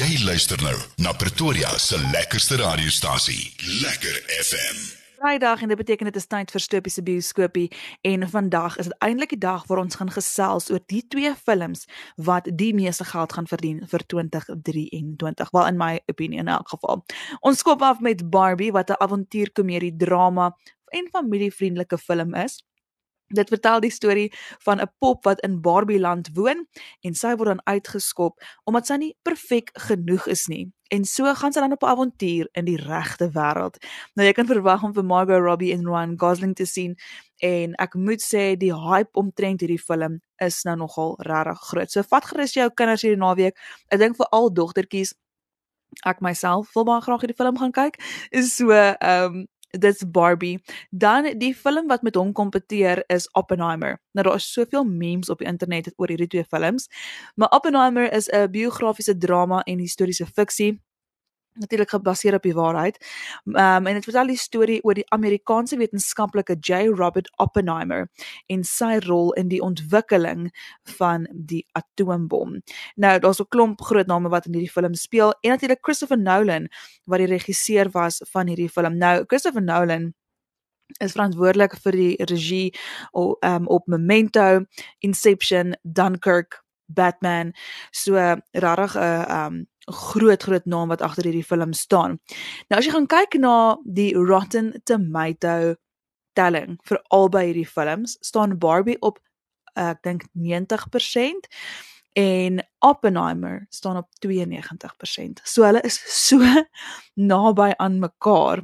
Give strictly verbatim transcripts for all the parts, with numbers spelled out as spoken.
Jy luister nou na Pretoria se lekkerste radiostasie, Lekker F M. Vrydag en dit beteken dit is tyd vir Stopies se bioskopie en vandag is dit eintlik die dag waar ons gaan gesels oor die twee films wat die meeste geld gaan verdien vir twintig drieëntwintig, wel in my opinie in elk geval. Ons skop af met Barbie wat 'n avontuurkomedie, drama en familievriendelike film is. Dit vertel die storie van 'n pop wat in Barbieland woon en sy word dan uitgeskop omdat sy nie perfek genoeg is nie. En so gaan sy dan op 'n avontuur in die regte wêreld. Nou jy kan verwag om vir Margot Robbie en Ryan Gosling te sien en ek moet sê die hype omtrent hierdie film is nou nogal regtig groot. So vat gerus jou kinders hierdie naweek. Ek dink vir al dogtertjies, ek myself wil baie graag hierdie film gaan kyk. So ehm um, dit's Barbie. Dan die film wat met hom kompeteer is Oppenheimer. Nou daar is soveel memes op die internet oor hierdie twee films, maar Oppenheimer is 'n biografiese drama en historiese fiksie, natuurlik gebaseer op die waarheid. Um, en dit vertel die storie oor die Amerikaanse wetenskaplike J. Robert Oppenheimer en sy rol in die ontwikkeling van die atoombom. Nou, daar's 'n klomp groot name wat in hierdie film speel en natuurlik Christopher Nolan wat die regisseur was van hierdie film. Nou, Christopher Nolan is verantwoordelik vir die regie um, op Memento, Inception, Dunkirk, Batman, so rarig 'n uh, um, groot groot naam wat agter hierdie film staan. Nou as jy gaan kyk na die Rotten Tomato telling vir albei hierdie films, staan Barbie op uh, ek dink negentig persent en Oppenheimer staan op tweeënnegentig persent. So hulle is so naby aan mekaar.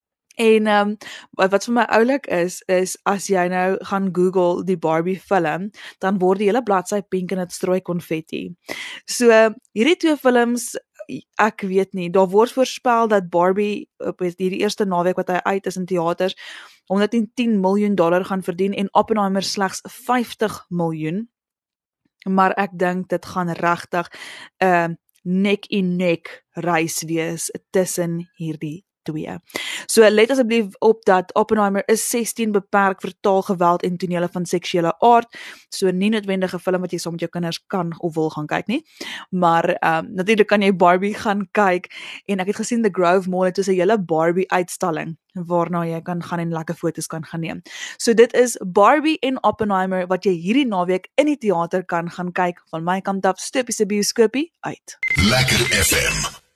En um, wat vir my oulik is, is as jy nou gaan Google die Barbie film, dan word die hele bladsy pink en het strooi konfetti. So hierdie twee films, ek weet nie, daar word voorspel dat Barbie op hierdie eerste naweek wat hy uit is in theaters, honderdtien miljoen dollar gaan verdien en Oppenheimer slegs vyftig miljoen. Maar ek dink dit gaan regtig 'n uh, nek in nek reis wees tussen hierdie twee. So let asseblief op dat Oppenheimer is sestien beperk vir taalgeweld en tonele van seksuele aard, so nie noodwendige film wat jy saam met jou kinders kan of wil gaan kyk nie, maar um, natuurlik kan jy Barbie gaan kyk en ek het gesien The Grove Mall het 'n hele Barbie uitstalling waarna jy kan gaan en lekker foto's kan gaan neem. So dit is Barbie en Oppenheimer wat jy hierdie naweek in die teater kan gaan kyk. Van my kant af, Stopies se bioskopie uit. Lekker F M.